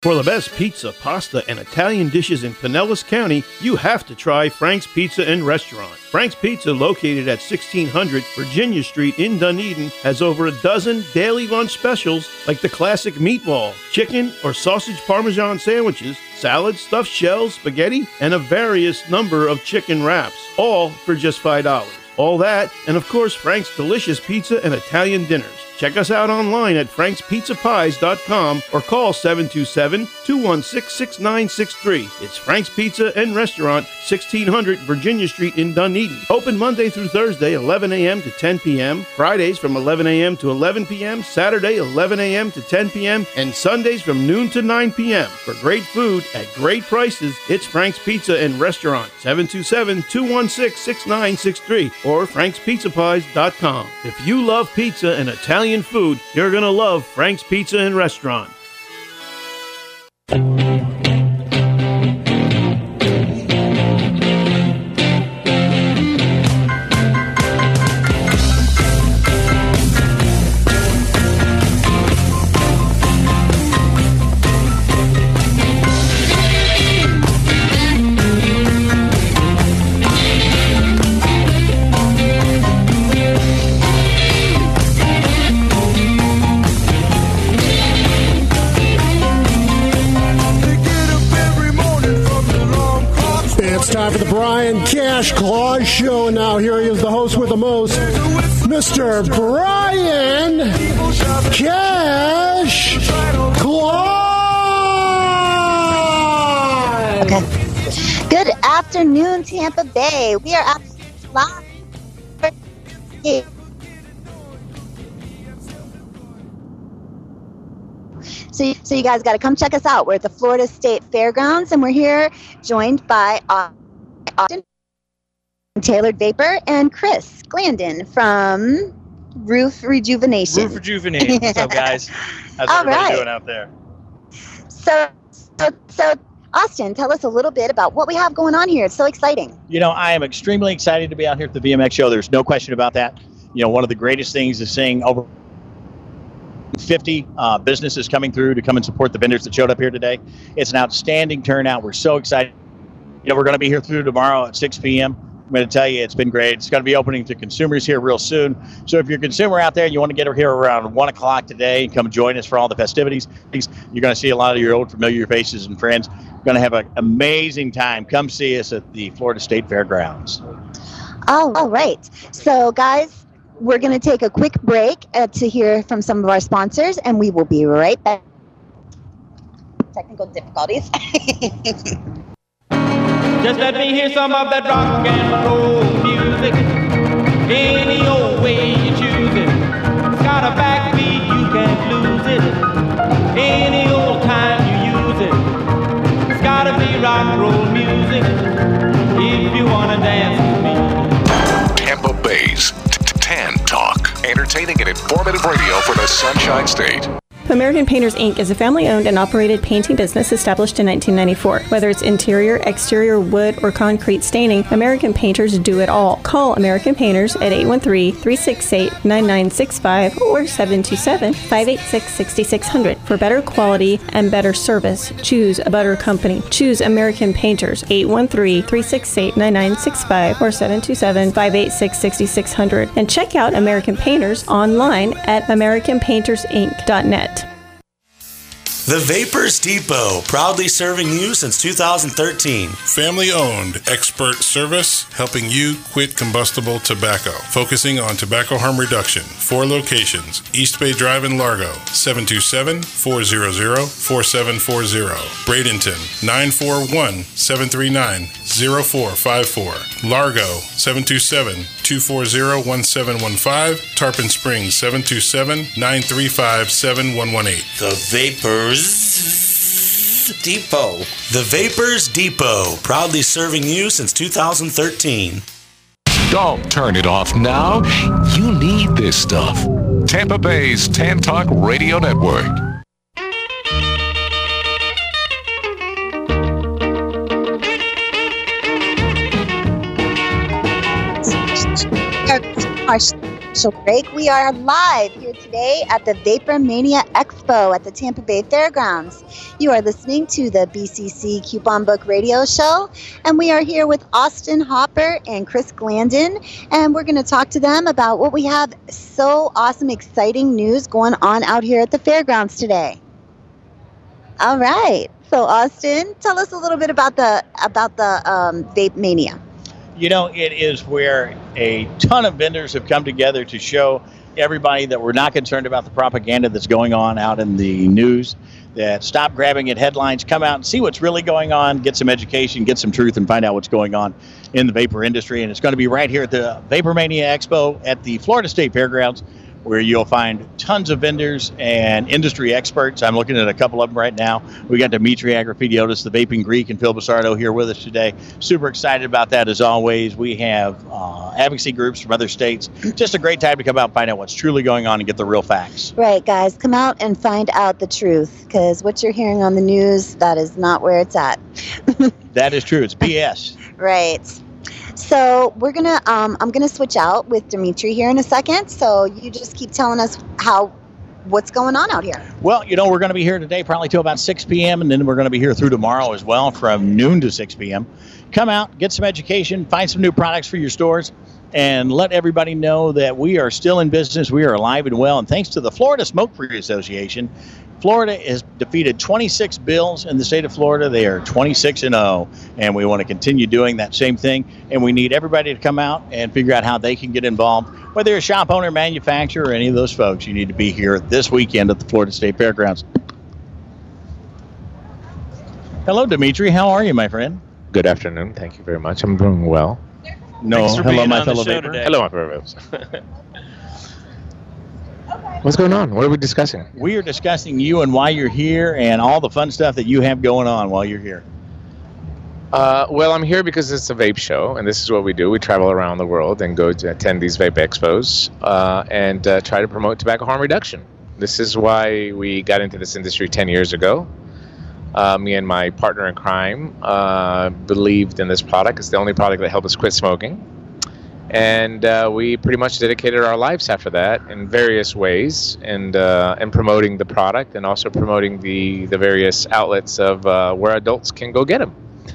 For the best pizza, pasta, and Italian dishes in Pinellas County, you have to try Frank's Pizza and Restaurant. Frank's Pizza, located at 1600 Virginia Street in Dunedin, has over a dozen daily lunch specials like the classic meatball, chicken or sausage parmesan sandwiches, salads, stuffed shells, spaghetti, and a various number of chicken wraps, all for just $5. All that, and of course, Frank's delicious pizza and Italian dinners. Check us out online at frankspizzapies.com or call 727-216-6963. It's Frank's Pizza and Restaurant, 1600 Virginia Street in Dunedin. Open Monday through Thursday, 11 a.m. to 10 p.m., Fridays from 11 a.m. to 11 p.m., Saturday, 11 a.m. to 10 p.m., and Sundays from noon to 9 p.m. For great food at great prices, it's Frank's Pizza and Restaurant, 727-216-6963 or frankspizzapies.com. If you love pizza and Italian food, you're going to love Frank's Pizza and Restaurant. It's time for the Brian Cash Claus Show. Now here he is, the host with the most, Mr. Brian Cash Claus. Okay. Good afternoon, Tampa Bay. We are live. So you guys got to come check us out. We're at the Florida State Fairgrounds, and we're here joined by Austin, Tailored Vapor, and Chris Glandon from Roof Rejuvenation. Roof Rejuvenation. What's up, guys? How's everybody doing out there? So, Austin, tell us a little bit about what we have going on here. It's so exciting. You know, I am extremely excited to be out here at the VMX show. There's no question about that. You know, one of the greatest things is seeing over 50 businesses coming through to come and support the vendors that showed up here today. It's an outstanding turnout. We're so excited. You know, we're going to be here through tomorrow at 6 p.m. I'm going to tell you, it's been great. It's going to be opening to consumers here real soon. So if you're a consumer out there and you want to get here around 1 o'clock today and come join us for all the festivities, you're going to see a lot of your old familiar faces and friends. We're going to have an amazing time. Come see us at the Florida State Fairgrounds. All right. So, guys, we're going to take a quick break to hear from some of our sponsors, and we will be right back. Technical difficulties. Just let me hear some of that rock and roll music. Any old way you choose it. It's got a backbeat, you can't lose it. Any old time you use it. It's gotta be rock and roll music if you wanna dance with me. Tampa Bay's Tan Talk. Entertaining and informative radio for the Sunshine State. American Painters, Inc. is a family-owned and operated painting business established in 1994. Whether it's interior, exterior, wood, or concrete staining, American Painters do it all. Call American Painters at 813-368-9965 or 727-586-6600. For better quality and better service, choose a better company. Choose American Painters, 813-368-9965 or 727-586-6600. And check out American Painters online at americanpaintersinc.net. The Vapors Depot, proudly serving you since 2013. Family-owned, expert service, helping you quit combustible tobacco. Focusing on tobacco harm reduction. 4 locations. East Bay Drive in Largo, 727-400-4740. Bradenton, 941-739-0454. Largo, 727-240-1715. Tarpon Springs, 727-935-7118. The Vapors Depot. The Vapors Depot, proudly serving you since 2013. Don't turn it off now. You need this stuff. Tampa Bay's Tan Talk Radio Network. break. We are live here today at the Vapor Mania Expo at the Tampa Bay Fairgrounds. You are listening to the BCC Coupon Book Radio Show, and we are here with Austin Hopper and Chris Glandon, and we're going to talk to them about what we have so awesome, exciting news going on out here at the fairgrounds today. All right. So, Austin, tell us a little bit about the Vape Mania. You know, it is where a ton of vendors have come together to show everybody that we're not concerned about the propaganda that's going on out in the news, that stop grabbing at headlines, come out and see what's really going on, get some education, get some truth, and find out what's going on in the vapor industry. And it's going to be right here at the Vapor Mania Expo at the Florida State Fairgrounds, where you'll find tons of vendors and industry experts. I'm looking at a couple of them right now. We got Dimitri Agrafidiotis, the Vaping Greek, and Phil Basardo here with us today. Super excited about that as always. We have advocacy groups from other states. Just a great time to come out and find out what's truly going on and get the real facts. Right, guys. Come out and find out the truth, because what you're hearing on the news, that is not where it's at. That is true. It's BS. Right. So we're gonna, I'm gonna switch out with Dimitri here in a second. So you just keep telling us what's going on out here. Well, you know, we're going to be here today probably till about 6 p.m. and then we're going to be here through tomorrow as well from noon to 6 p.m. Come out, get some education, find some new products for your stores, and let everybody know that we are still in business. We are alive and well, and thanks to the Florida Smoke-Free Association, Florida has defeated 26 bills in the state of Florida. They are 26-0, and we want to continue doing that same thing. And we need everybody to come out and figure out how they can get involved. Whether you're a shop owner, manufacturer, or any of those folks, you need to be here this weekend at the Florida State Fairgrounds. Hello, Dimitri. How are you, my friend? Good afternoon. Thank you very much. I'm doing well. No, hello, my fellow vapor. Hello, my fellow vapors. What's going on? What are we discussing? We are discussing you and why you're here and all the fun stuff that you have going on while you're here. Well, I'm here because it's a vape show, and this is what we do. We travel around the world and go to attend these vape expos and try to promote tobacco harm reduction. This is why we got into this industry 10 years ago. Me and my partner in crime believed in this product. It's the only product that helped us quit smoking. And we pretty much dedicated our lives after that in various ways, and promoting the product and also promoting the various outlets of where adults can go get them.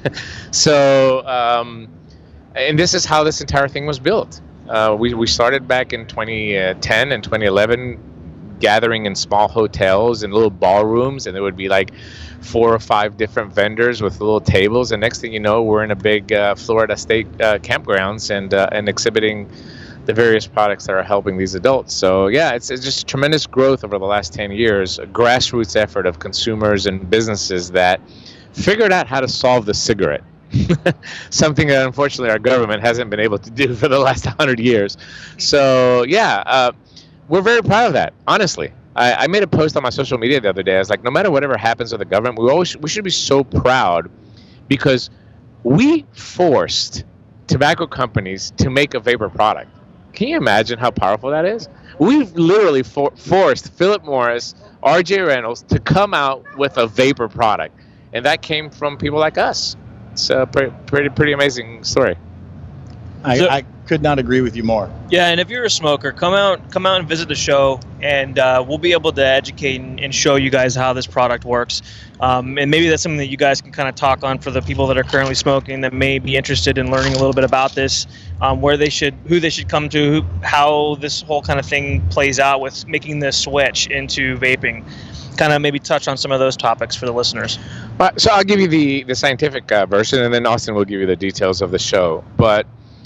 So, and this is how this entire thing was built. We started back in 2010 and 2011, gathering in small hotels and little ballrooms, and there would be like 4 or 5 different vendors with little tables, and next thing you know, we're in a big Florida State campgrounds and exhibiting the various products that are helping these adults. So yeah, it's just tremendous growth over the last 10 years, a grassroots effort of consumers and businesses that figured out how to solve the cigarette. Something that unfortunately our government hasn't been able to do for the last 100 years. So yeah, we're very proud of that, honestly. I made a post on my social media the other day. I was like, no matter whatever happens with the government, we should be so proud, because we forced tobacco companies to make a vapor product. Can you imagine how powerful that is? We've literally forced Philip Morris, R.J. Reynolds to come out with a vapor product, and that came from people like us. It's a pretty amazing story. I could not agree with you more. Yeah, and if you're a smoker, come out and visit the show, and we'll be able to educate and show you guys how this product works. And maybe that's something that you guys can kind of talk on for the people that are currently smoking that may be interested in learning a little bit about this, who they should come to, how this whole kind of thing plays out with making this switch into vaping. Kind of maybe touch on some of those topics for the listeners. So I'll give you the scientific version, and then Austin will give you the details of the show. But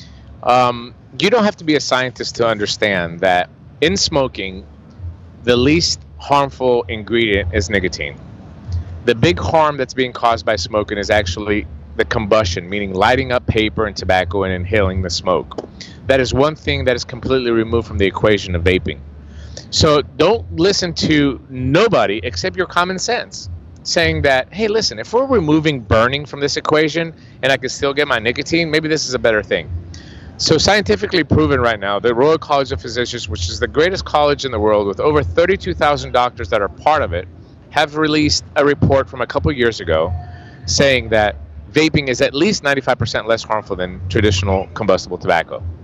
you don't have to be a scientist to understand that in smoking, the least harmful ingredient is nicotine. The big harm that's being caused by smoking is actually the combustion, meaning lighting up paper and tobacco and inhaling the smoke. That is one thing that is completely removed from the equation of vaping. So don't listen to nobody except your common sense saying that, hey, listen, if we're removing burning from this equation and I can still get my nicotine, maybe this is a better thing. So scientifically proven right now, the Royal College of Physicians, which is the greatest college in the world with over 32,000 doctors that are part of it, have released a report from a couple years ago saying that vaping is at least 95% less harmful than traditional combustible tobacco.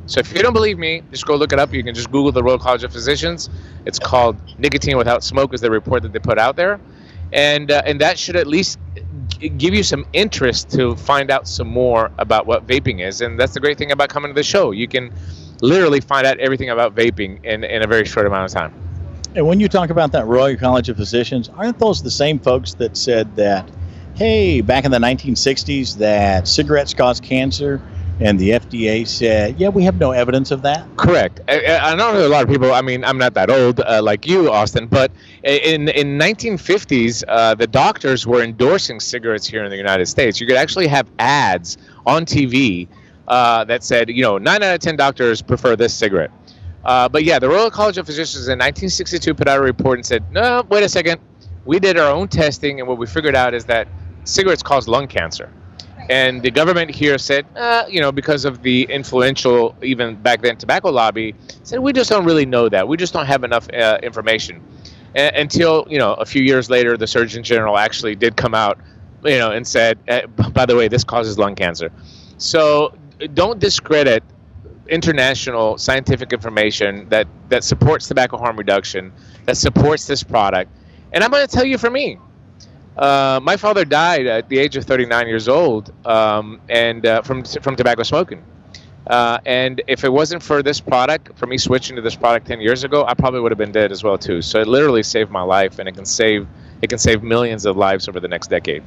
So if you don't believe me, just go look it up. You can just Google the Royal College of Physicians. It's called Nicotine Without Smoke is the report that they put out there. And that should at least give you some interest to find out some more about what vaping is. And that's the great thing about coming to the show. You can literally find out everything about vaping in a very short amount of time. And when you talk about that Royal College of Physicians, aren't those the same folks that said that, hey, back in the 1960s that cigarettes cause cancer? And the FDA said, yeah, we have no evidence of that. Correct. I know a lot of people, I mean, I'm not that old like you, Austin, but in 1950s, the doctors were endorsing cigarettes here in the United States. You could actually have ads on TV that said, 9 out of 10 doctors prefer this cigarette. But yeah, the Royal College of Physicians in 1962 put out a report and said, no, wait a second. We did our own testing, and what we figured out is that cigarettes cause lung cancer. And the government here said, because of the influential, even back then, tobacco lobby, said, we just don't really know that. We just don't have enough information. Until, a few years later, the Surgeon General actually did come out, and said, by the way, this causes lung cancer. So don't discredit international scientific information that supports tobacco harm reduction, that supports this product. And I'm going to tell you, for me, my father died at the age of 39 years old, and from tobacco smoking. And if it wasn't for this product, for me switching to this product 10 years ago, I probably would have been dead as well too. So it literally saved my life, and it can save millions of lives over the next decade.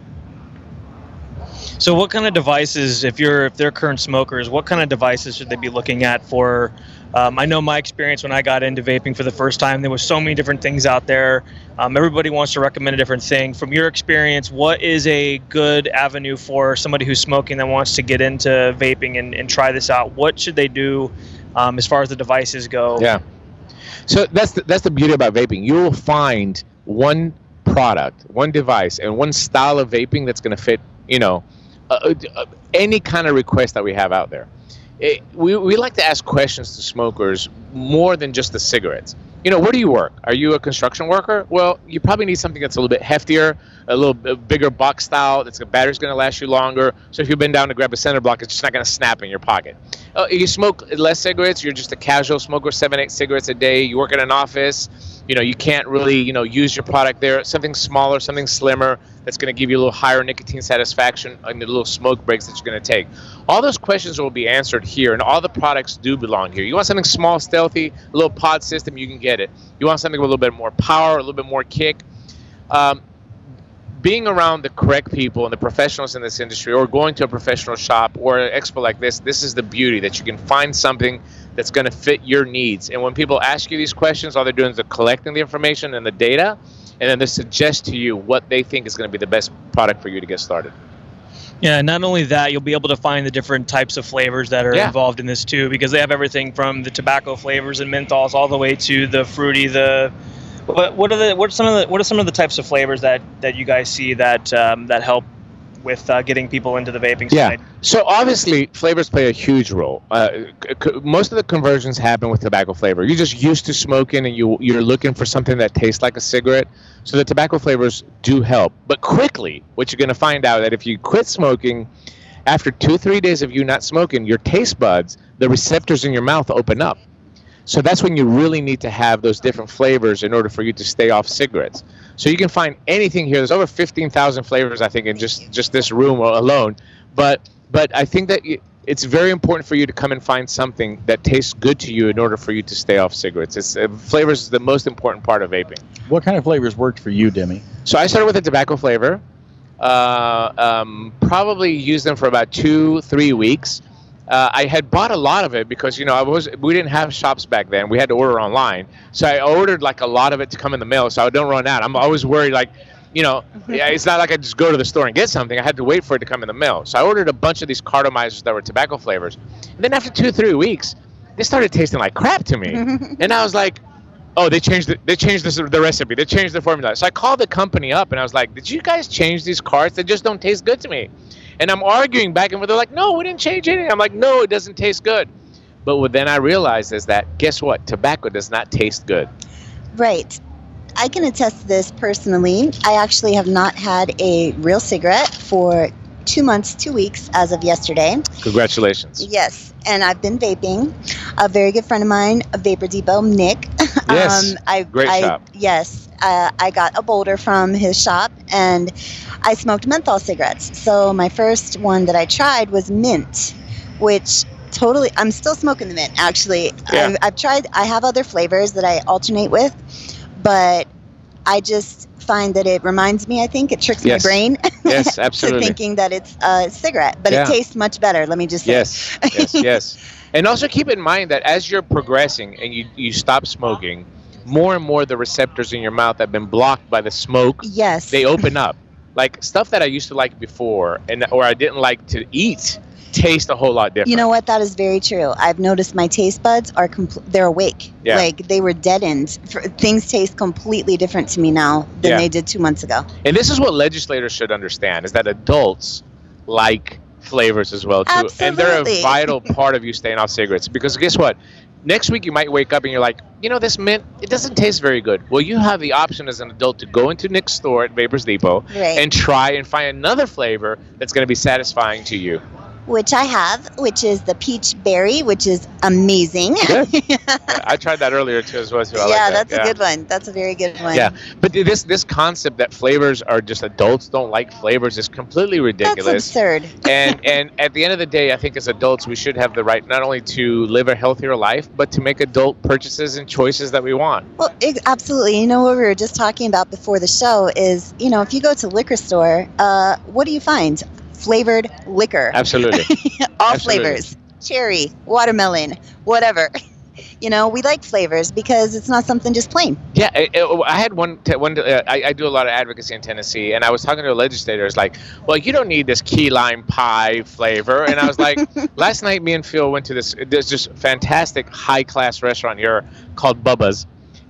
So what kind of devices, if they're current smokers, what kind of devices should they be looking at for? I know my experience when I got into vaping for the first time, there was so many different things out there. Everybody wants to recommend a different thing. From your experience, what is a good avenue for somebody who's smoking that wants to get into vaping and try this out? What should they do as far as the devices go? Yeah. So that's the beauty about vaping. You will find one product, one device, and one style of vaping that's going to fit, any kind of request that we have out there. We like to ask questions to smokers more than just the cigarettes. Where do you work? Are you a construction worker? Well, you probably need something that's a little bit heftier, a little bit bigger box style. The battery's going to last you longer. So if you bend down to grab a center block, it's just not going to snap in your pocket. You smoke less cigarettes. You're just a casual smoker, 7-8 cigarettes a day. You work in an office. You can't really, use your product there. Something smaller, something slimmer that's going to give you a little higher nicotine satisfaction and the little smoke breaks that you're going to take. All those questions will be answered here, and all the products do belong here. You want something small, stealthy, a little pod system, you can get it. You want something with a little bit more power, a little bit more kick. Being around the correct people and the professionals in this industry, or going to a professional shop or an expo like this is the beauty, that you can find something that's going to fit your needs. And when people ask you these questions, all they're doing is they're collecting the information and the data, and then they suggest to you what they think is going to be the best product for you to get started. Yeah, not only that, you'll be able to find the different types of flavors that are involved in this too, because they have everything from the tobacco flavors and menthols all the way to the fruity, what are some of the types of flavors that you guys see that help with getting people into the vaping side? Yeah. So obviously flavors play a huge role. Most of the conversions happen with tobacco flavor. You're just used to smoking, and you're looking for something that tastes like a cigarette. So the tobacco flavors do help. But quickly, what you're going to find out that if you quit smoking, after 2-3 days of you not smoking, your taste buds, the receptors in your mouth open up. So that's when you really need to have those different flavors in order for you to stay off cigarettes. So you can find anything here. There's over 15,000 flavors, I think, in just this room alone. But I think that it's very important for you to come and find something that tastes good to you in order for you to stay off cigarettes. Flavors is the most important part of vaping. What kind of flavors worked for you, Demi? So I started with a tobacco flavor. Probably used them for about 2-3 weeks. I had bought a lot of it because, we didn't have shops back then. We had to order online. So I ordered like a lot of it to come in the mail so I don't run out. I'm always worried, it's not like I just go to the store and get something. I had to wait for it to come in the mail. So I ordered a bunch of these cartomizers that were tobacco flavors. And then after 2-3 weeks, they started tasting like crap to me. And I was like, oh, they changed the recipe. They changed the formula. So I called the company up and I was like, did you guys change these carts? They just don't taste good to me. And I'm arguing back and forth. They're like, no, we didn't change anything. I'm like, no, it doesn't taste good. But what then I realized is that, guess what? Tobacco does not taste good. Right. I can attest to this personally. I actually have not had a real cigarette for 2 months, 2 weeks as of yesterday. Congratulations. Yes. and I've been vaping. A very good friend of mine, a Vapor Depot, Nick. Yes, great shop. Yes, I got a Boulder from his shop, and I smoked menthol cigarettes. So my first one that I tried was mint, which totally, I'm still smoking the mint, actually. Yeah. I've tried, I have other flavors that I alternate with, but I just find that it reminds me, I think, it tricks my brain. Yes, absolutely. to thinking that it's a cigarette, but it tastes much better, let me just say. Yes. And also keep in mind that as you're progressing and you stop smoking, more and more the receptors in your mouth have been blocked by the smoke. Yes. They open up. Like stuff that I used to like before or I didn't like to eat taste a whole lot different. You know what? That is very true. I've noticed my taste buds are they're awake. Yeah. Like they were deadened. Things taste completely different to me now than they did 2 months ago. And this is what legislators should understand, is that adults like flavors as well, too. Absolutely. And they're a vital part of you staying off cigarettes. Because guess what? Next week you might wake up and you're like, this mint, it doesn't taste very good. Well, you have the option as an adult to go into Nick's store at Vapors Depot and try and find another flavor that's going to be satisfying to you. Which I have, which is the peach berry, which is amazing. I tried that earlier too as well. So I like that's a good one. That's a very good one. Yeah, but this concept that flavors are just adults don't like flavors is completely ridiculous. That's absurd. and at the end of the day, I think as adults we should have the right not only to live a healthier life, but to make adult purchases and choices that we want. Well, absolutely. You know what we were just talking about before the show is, if you go to a liquor store, what do you find? Flavored liquor. Absolutely. All flavors. Cherry, watermelon, whatever. We like flavors because it's not something just plain. Yeah, I had I do a lot of advocacy in Tennessee, and I was talking to a legislator. It's like, well, you don't need this key lime pie flavor. And I was like, last night me and Phil went to there's this fantastic high-class restaurant here called Bubba's.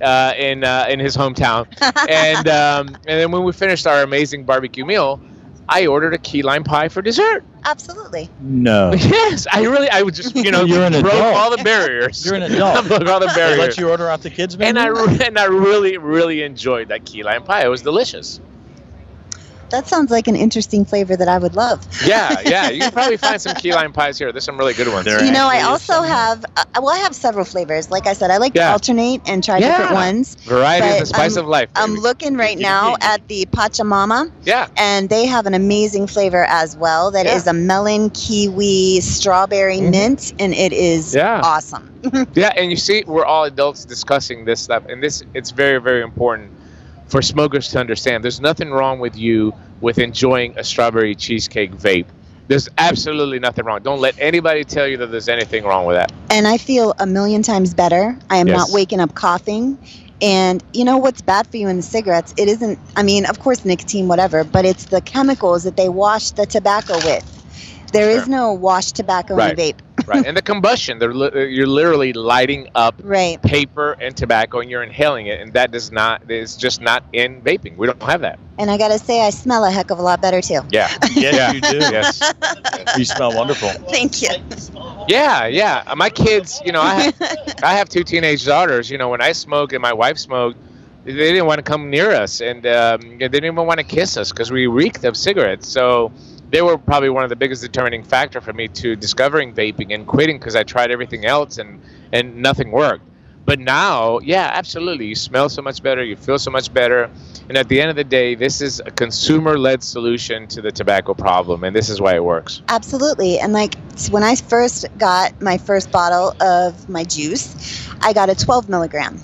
In his hometown. And then when we finished our amazing barbecue meal, I ordered a key lime pie for dessert. Absolutely. No. Yes, I would just, You're an broke adult. all the barriers. You're an adult. Broke all the They barriers. let you order off the kids' menu? And I really, really enjoyed that key lime pie. It was delicious. That sounds like an interesting flavor that I would love. Yeah. You can probably find some key lime pies here. There's some really good ones. I also have, I have several flavors. Like I said, I like to alternate and try different ones. Variety is the spice of life. I'm looking right now at the Pachamama. Yeah. And they have an amazing flavor as well. That is a melon, kiwi, strawberry mint, and it is awesome. Yeah, and you see, we're all adults discussing this stuff, and it's very, very important for smokers to understand. There's nothing wrong with enjoying a strawberry cheesecake vape. There's absolutely nothing wrong. Don't let anybody tell you that there's anything wrong with that. And I feel a million times better. I am not waking up coughing. And you know what's bad for you in the cigarettes? It isn't, of course, nicotine, whatever, but it's the chemicals that they wash the tobacco with. There is no washed tobacco in a vape. Right, and the combustion, you're literally lighting up paper and tobacco, and you're inhaling it, and that is just not in vaping. We don't have that. And I gotta say, I smell a heck of a lot better too. Yeah. Yes, you do. Yes. You smell wonderful. Thank you. Yeah. My kids, I have two teenage daughters. When I smoked and my wife smoked, they didn't want to come near us, and they didn't even want to kiss us because we reeked of cigarettes. So they were probably one of the biggest determining factor for me to discovering vaping and quitting, because I tried everything else and nothing worked. But now, absolutely, you smell so much better, you feel so much better, and at the end of the day, this is a consumer-led solution to the tobacco problem, and this is why it works. Absolutely. And when I first got my first bottle of my juice, I got a 12 milligram.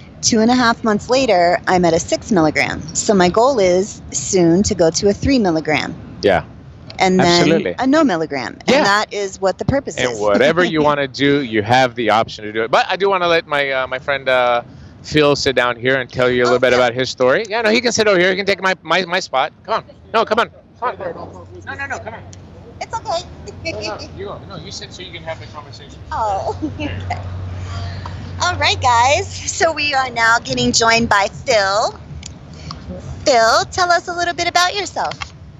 2.5 months later, I'm at a 6 milligram. So my goal is soon to go to a 3 milligram. Yeah. And then a no milligram. And that is what the purpose is. And whatever you want to do, you have the option to do it. But I do want to let my friend Phil sit down here and tell you a little bit about his story. Yeah, no, he can sit over here. He can take my spot. Come on. No, come on. No, come on. It's okay. You sit so you can have the conversation. Oh, okay. All right, guys. So we are now getting joined by Phil. Phil, tell us a little bit about yourself.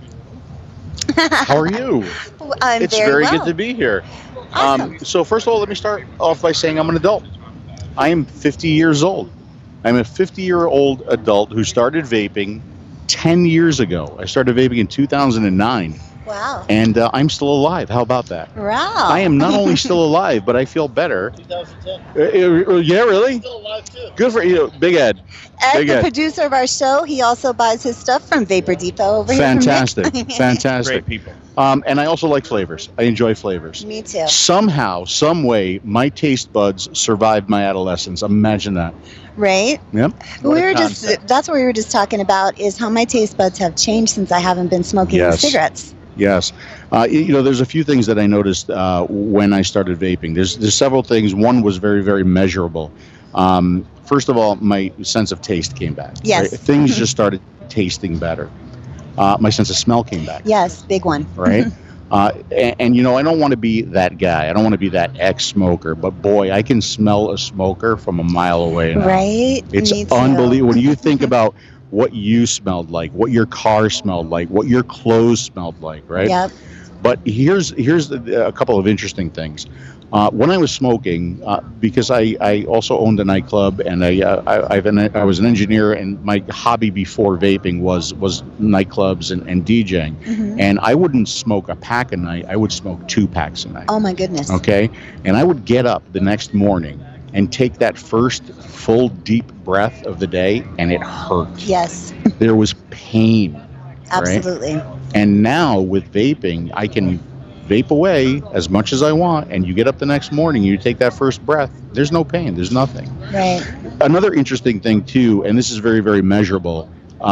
How are you? It's very good to be here. Awesome. So first of all, let me start off by saying I'm an adult. I am 50 years old. I'm a 50-year-old adult who started vaping 10 years ago. I started vaping in 2009. Wow. And I'm still alive. How about that? Wow. I am not only still alive, but I feel better. 2010. Yeah, really? Still alive too. Good for you, Big Ed. Ed, Big the Ed. producer of our show, he also buys his stuff from Vapor Depot over Fantastic. here. Fantastic. Great people. And I also like flavors. I enjoy flavors. Me too. Somehow, some way, my taste buds survived my adolescence. Imagine that. Right? Yep. That's what we were just talking about, is how my taste buds have changed since I haven't been smoking Yes. cigarettes. Yes. There's a few things that I noticed when I started vaping. There's several things. One was very, very measurable. First of all, my sense of taste came back. Yes. Right? Things just started tasting better. My sense of smell came back. Yes, big one. Right? And I don't want to be that guy. I don't want to be that ex-smoker. But boy, I can smell a smoker from a mile away now. Right? It's Me too. unbelievable. When you think about what you smelled like, what your car smelled like, what your clothes smelled like, right? Yep. But here's a couple of interesting things. When I was smoking, because I also owned a nightclub, and I was an engineer, and my hobby before vaping was nightclubs and DJing. Mhm. And I wouldn't smoke a pack a night. I would smoke 2 packs a night. Oh, my goodness. Okay? And I would get up the next morning and take that first full deep breath of the day, and it hurt. Yes, There was pain. Right? absolutely. And now with vaping, I can vape away as much as I want, and you get up the next morning, you take that first breath, there's no pain, there's nothing. Right. Another interesting thing too, and this is very, very measurable,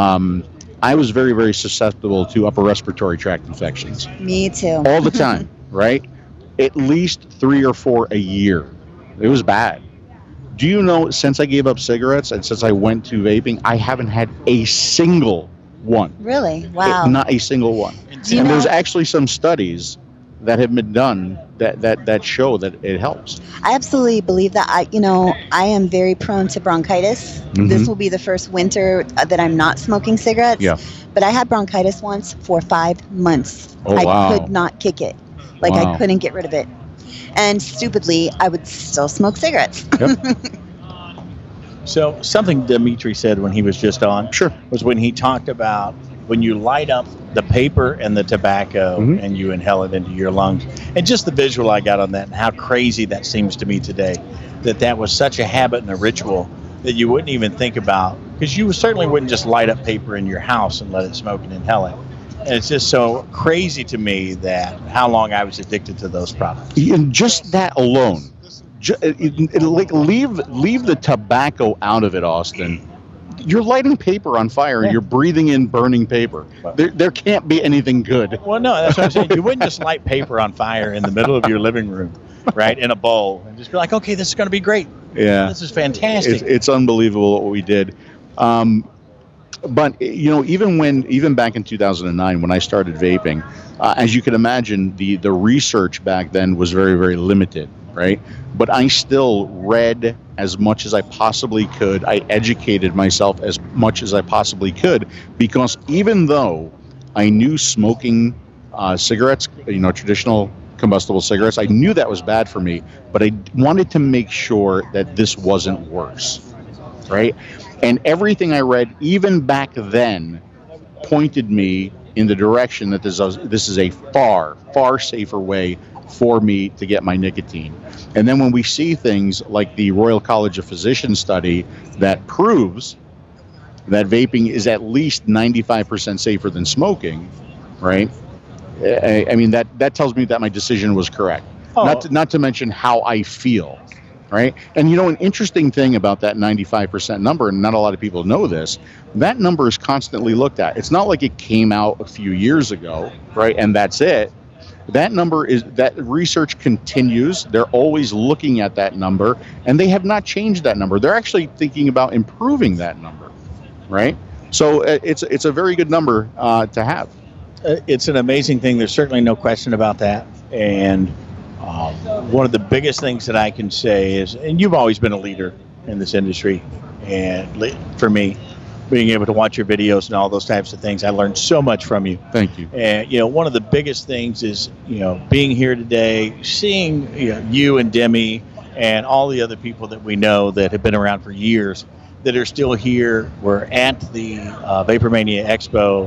I was very, very susceptible to upper respiratory tract infections. Me too. All the time, right? At least 3 or 4 a year. It was bad. Do you know, since I gave up cigarettes and since I went to vaping, I haven't had a single one. Really? Wow. Not a single one. Do you And there's know- actually some studies that have been done that show that it helps. I absolutely believe that. I am very prone to bronchitis. Mhm. This will be the first winter that I'm not smoking cigarettes. Yeah. But I had bronchitis once for 5 months. Oh, I wow. could not kick it. Like, Wow. I couldn't get rid of it. And stupidly, I would still smoke cigarettes. So something Dimitri said when he was just on was when he talked about when you light up the paper and the tobacco and you inhale it into your lungs. And just the visual I got on that and how crazy that seems to me today, that was such a habit and a ritual that you wouldn't even think about, because you certainly wouldn't just light up paper in your house and let it smoke and inhale it. And it's just so crazy to me that how long I was addicted to those products. And just that alone, leave the tobacco out of it, Austin. You're lighting paper on fire, and you're breathing in burning paper. There can't be anything good. Well, no, that's what I'm saying. You wouldn't just light paper on fire in the middle of your living room, right, in a bowl, and just be like, okay, this is going to be great. Yeah, This is fantastic. It's unbelievable what we did. But even back in 2009 when I started vaping, as you can imagine, the research back then was very, very limited, right? But I still read as much as I possibly could. I educated myself as much as I possibly could, because even though I knew smoking cigarettes, traditional combustible cigarettes, I knew that was bad for me, but I wanted to make sure that this wasn't worse, right? And everything I read, even back then, pointed me in the direction that this is a far, far safer way for me to get my nicotine. And then when we see things like the Royal College of Physicians study that proves that vaping is at least 95% safer than smoking, right? I mean, that tells me that my decision was correct. Oh. Not to mention how I feel. Right? And an interesting thing about that 95% number, and not a lot of people know this, that number is constantly looked at. It's not like it came out a few years ago, right? And that's it. That research continues. They're always looking at that number, and they have not changed that number. They're actually thinking about improving that number, right? So it's a very good number to have. It's an amazing thing. There's certainly no question about that. And one of the biggest things that I can say is, and you've always been a leader in this industry, and for me, being able to watch your videos and all those types of things, I learned so much from you. Thank you. And one of the biggest things is being here today, seeing you and Demi and all the other people that we know that have been around for years that are still here. We're at the Vapor Mania Expo,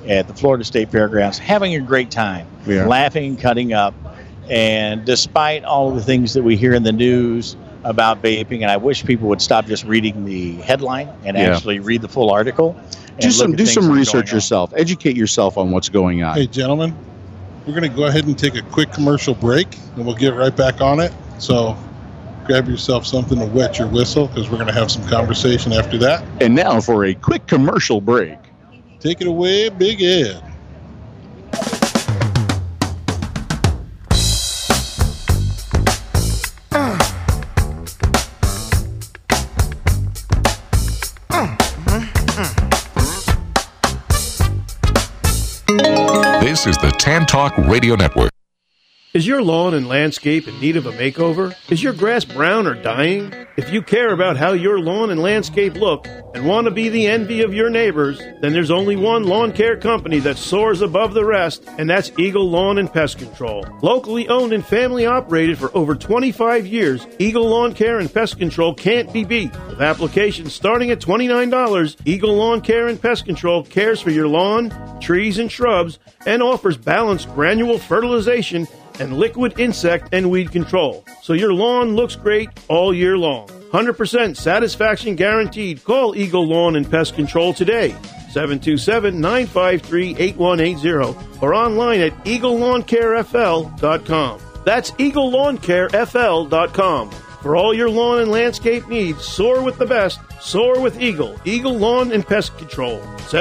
at the Florida State Fairgrounds, having a great time, laughing and cutting up. And despite all of the things that we hear in the news about vaping, and I wish people would stop just reading the headline and actually read the full article. Do some research yourself. Educate yourself on what's going on. Hey, gentlemen, we're going to go ahead and take a quick commercial break, and we'll get right back on it. So grab yourself something to wet your whistle, because we're going to have some conversation after that. And now for a quick commercial break. Take it away, Big Ed. This is the Tan Talk Radio Network. Is your lawn and landscape in need of a makeover? Is your grass brown or dying? If you care about how your lawn and landscape look and want to be the envy of your neighbors, then there's only one lawn care company that soars above the rest, and that's Eagle Lawn and Pest Control. Locally owned and family operated for over 25 years, Eagle Lawn Care and Pest Control can't be beat. With applications starting at $29, Eagle Lawn Care and Pest Control cares for your lawn, trees, and shrubs, and offers balanced granule fertilization and liquid insect and weed control, so your lawn looks great all year long. 100% satisfaction guaranteed. Call Eagle Lawn and Pest Control today, 727-953-8180, or online at EagleLawnCareFL.com. That's EagleLawnCareFL.com. For all your lawn and landscape needs, soar with the best. Soar with Eagle. Eagle Lawn and Pest Control,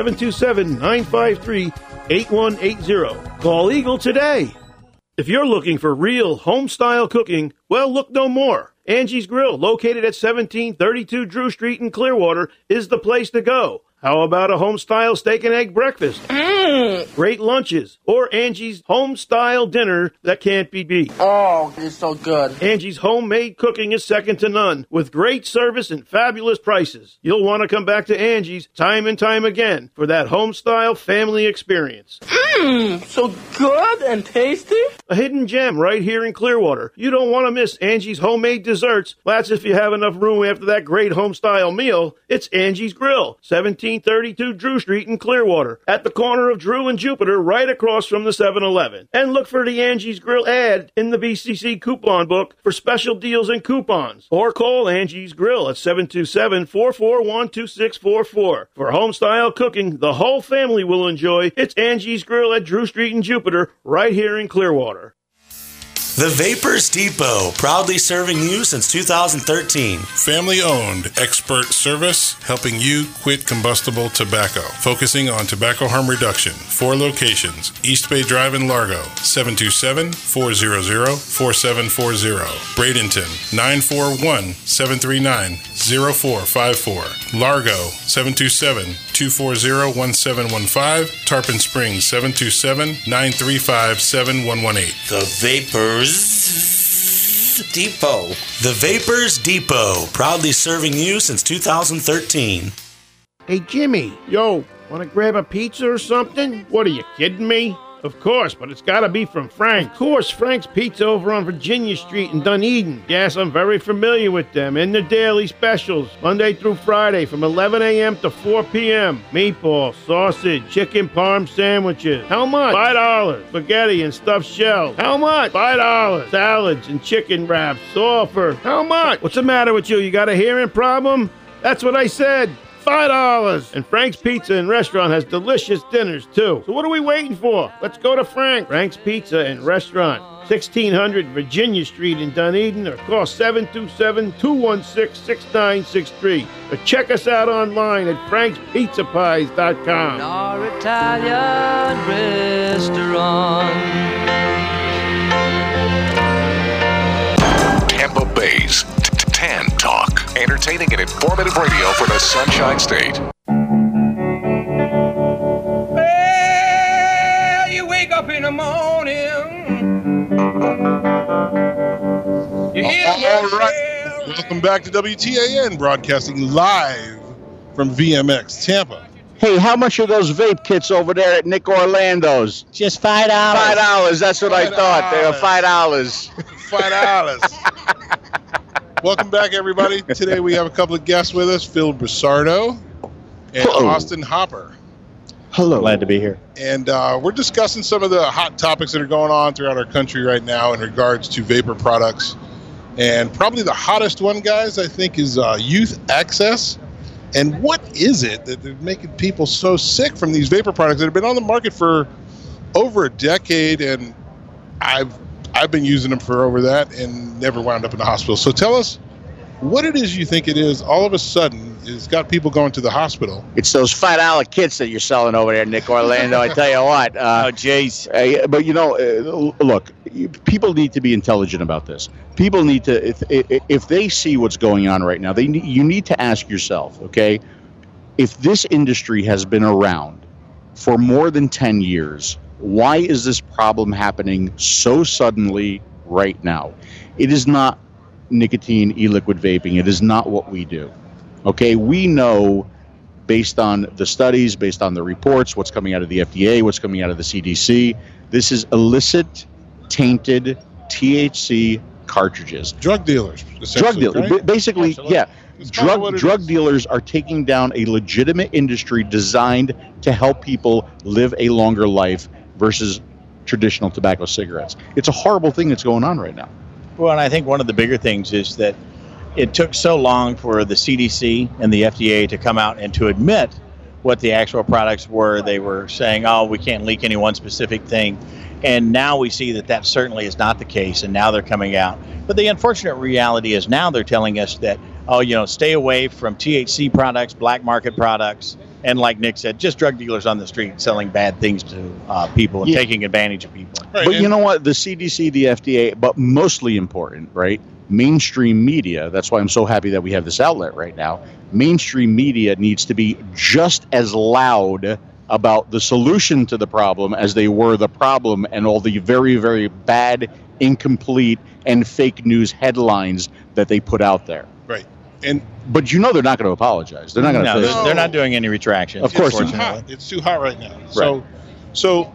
727-953-8180. Call Eagle today. If you're looking for real home-style cooking, well, look no more. Angie's Grill, located at 1732 Drew Street in Clearwater, is the place to go. How about a home-style steak and egg breakfast? Great lunches, or Angie's home-style dinner that can't be beat. Oh, it's so good. Angie's homemade cooking is second to none, with great service and fabulous prices. You'll want to come back to Angie's time and time again for that home-style family experience. So good and tasty. A hidden gem right here in Clearwater. You don't want to miss Angie's homemade desserts. That's if you have enough room after that great home-style meal. It's Angie's Grill, 1732 Drew Street in Clearwater, at the corner of Drew and Jupiter, right across from the 7-Eleven. And look for the Angie's Grill ad in the BCC coupon book for special deals and coupons. Or call Angie's Grill at 727-441-2644. For home-style cooking the whole family will enjoy, it's Angie's Grill at Drew Street in Jupiter, right here in Clearwater. The Vapors Depot, proudly serving you since 2013. Family owned, expert service, helping you quit combustible tobacco. Focusing on tobacco harm reduction. 4 locations. East Bay Drive in Largo, 727-400-4740. Bradenton, 941-739-0454. Largo, 727-240-1715. Tarpon Springs, 727-935-7118. The Vapors Depot. The Vapors Depot, proudly serving you since 2013. Hey, Jimmy. Yo, want to grab a pizza or something? What, are you kidding me? Of course, but it's got to be from Frank. Of course, Frank's Pizza over on Virginia Street in Dunedin. Yes, I'm very familiar with them. And the daily specials, Monday through Friday from 11 a.m. to 4 p.m. Meatball, sausage, chicken parm sandwiches. How much? $5. Spaghetti and stuffed shells. How much? $5. Salads and chicken wraps. All for how much? What's the matter with you? You got a hearing problem? That's what I said. $5. And Frank's Pizza and Restaurant has delicious dinners, too. So what are we waiting for? Let's go to Frank's Pizza and Restaurant, 1600 Virginia Street in Dunedin, or call 727-216-6963. Or check us out online at frankspizzapies.com. Our Italian restaurant. Tampa Bay's Tan Talk. Entertaining and informative radio for the Sunshine State. Well, you wake up in the morning. You hear All right. Welcome back to WTAN, broadcasting live from VMX Tampa. Hey, how much are those vape kits over there at Nick Orlando's? Just $5. $5. That's what I thought. They were $5. $5. Welcome back, everybody. Today we have a couple of guests with us, Phil Brisardo and Austin Hopper. Hello. Glad to be here. And we're discussing some of the hot topics that are going on throughout our country right now in regards to vapor products. And probably the hottest one, guys, I think is youth access. And what is it that they're making people so sick from these vapor products that have been on the market for over a decade? And I've been using them for over that and never wound up in the hospital. So tell us what it is you think it is all of a sudden it's got people going to the hospital. It's those $5 kits that you're selling over there, Nick Orlando. I tell you what. Oh, jeez. But, look, people need to be intelligent about this. People need to, if they see what's going on right now, you need to ask yourself, okay, if this industry has been around for more than 10 years, why is this problem happening so suddenly right now? It is not nicotine, e-liquid vaping. It is not what we do. Okay, we know based on the studies, based on the reports, what's coming out of the FDA, what's coming out of the CDC. This is illicit, tainted THC cartridges. Drug dealers. Drug dealers. Right? Basically, Absolutely. yeah. Drug dealers are taking down a legitimate industry designed to help people live a longer life versus traditional tobacco cigarettes. It's a horrible thing that's going on right now. Well, and I think one of the bigger things is that it took so long for the CDC and the FDA to come out and to admit what the actual products were. They were saying, oh, we can't leak any one specific thing. And now we see that that certainly is not the case, and now they're coming out. But the unfortunate reality is now they're telling us that, stay away from THC products, black market products, and like Nick said, just drug dealers on the street selling bad things to people and taking advantage of people. Right, but you know what? The CDC, the FDA, but mostly important, right? Mainstream media, that's why I'm so happy that we have this outlet right now. Mainstream media needs to be just as loud about the solution to the problem as they were the problem and all the very, very bad, incomplete, and fake news headlines that they put out there. Right. But they're not going to apologize. They're not going to. They're not doing any retractions. Of course it's not. It's too hot right now. Right. So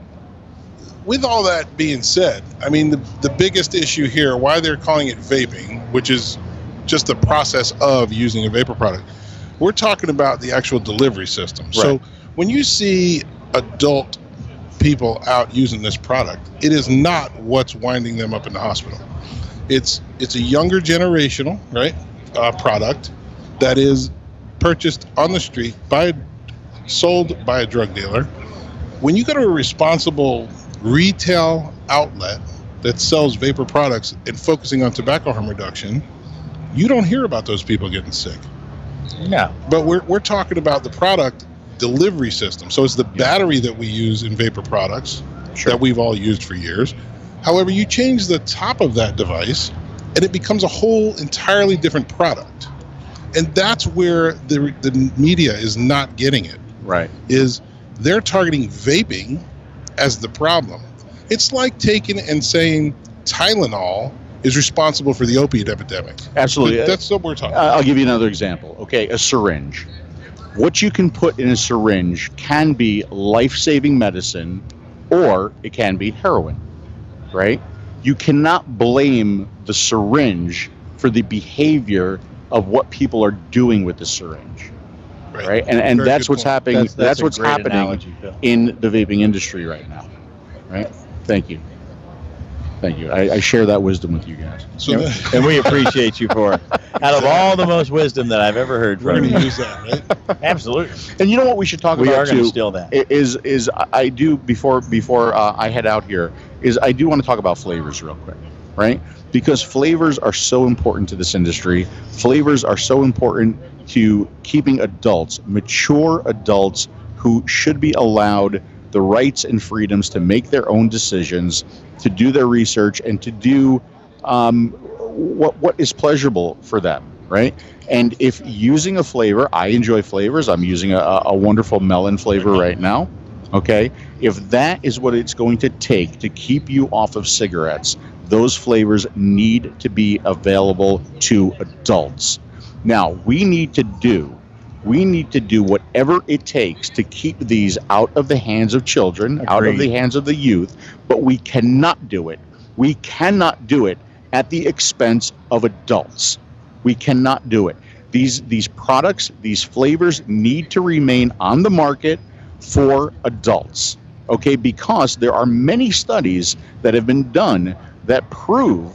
with all that being said, I mean, the biggest issue here, why they're calling it vaping, which is just the process of using a vapor product, we're talking about the actual delivery system. Right. So when you see adult people out using this product, it is not what's winding them up in the hospital. It's a younger generational, right, product that is purchased on the street, sold by a drug dealer. When you go to a responsible retail outlet that sells vapor products and focusing on tobacco harm reduction, you don't hear about those people getting sick. No. But we're talking about the product delivery system. So it's the battery that we use in vapor products that we've all used for years. However, you change the top of that device and it becomes a whole entirely different product. And that's where the media is not getting it. Right. Is they're targeting vaping as the problem. It's like taking and saying Tylenol is responsible for the opiate epidemic. Absolutely. But that's what we're talking I'll about. give you another example. Okay, a syringe. What you can put in a syringe can be life-saving medicine or it can be heroin, right? You cannot blame the syringe for the behavior of what people are doing with the syringe. Right. And Very that's good what's point. happening. That's a what's great happening analogy, Phil. in the vaping industry right now. Right. Thank you. I share that wisdom with you guys. So And we appreciate you for it. Out of all the most wisdom that I've ever heard we're from going you. to use that, right? Absolutely. And you know what we should talk We about are going too to steal that. is I do before I head out here is I do want to talk about flavors real quick, right? Because flavors are so important to this industry. Flavors are so important to keeping adults, mature adults who should be allowed the rights and freedoms to make their own decisions, to do their research, and to do what is pleasurable for them, right? And if using a flavor, I enjoy flavors. I'm using a wonderful melon flavor right now, okay? If that is what it's going to take to keep you off of cigarettes, those flavors need to be available to adults. Now, we need to do whatever it takes to keep these out of the hands of children, out of the hands of the youth, but we cannot do it. We cannot do it at the expense of adults. We cannot do it. These products, these flavors need to remain on the market for adults. Okay, because there are many studies that have been done that prove,